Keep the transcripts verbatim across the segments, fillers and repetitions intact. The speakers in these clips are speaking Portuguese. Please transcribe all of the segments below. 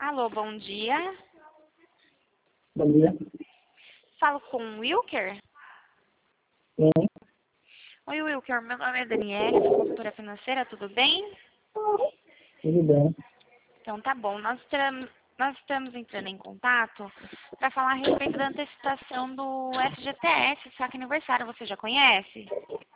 Alô, bom dia. Bom dia. Falo com o Wilker? Sim, Oi, Wilker. Meu nome é Daniela, sou consultora financeira, tudo bem? tudo bem. Então tá bom. Nós, estamos- nós estamos entrando em contato para falar a respeito da antecipação do F G T S, saque aniversário. Você já conhece?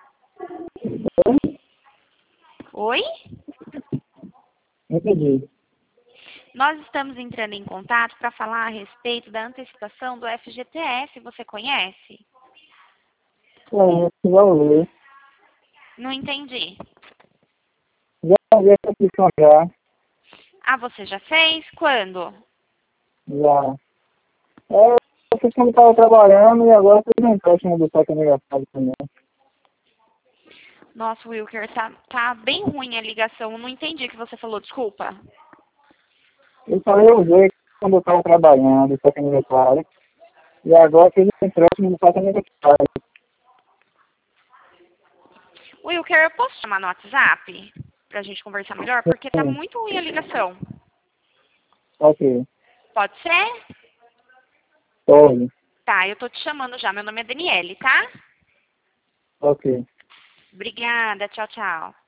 Oi? Entendi. Nós estamos entrando em contato para falar a respeito da antecipação do F G T S. Você conhece? Conheço, já ouvi. Não entendi. Já ouvi essa questão já. Ah, você já fez? Quando? Já. É, eu fiz quando estava trabalhando e agora estou no empréstimo do saque aniversário também. Nossa, Wilker, tá, tá bem ruim a ligação. Eu não entendi o que você falou, desculpa. Eu falei, eu usei quando eu estava trabalhando, saque aniversário. E agora fiz o empréstimo do saque aniversário. Wilker, eu posso chamar no WhatsApp pra gente conversar melhor? Porque tá Sim, muito ruim a ligação. ok. Pode ser? Pode. Tá, eu tô te chamando já. Meu nome é Daniele, tá? Ok. Obrigada, tchau, tchau.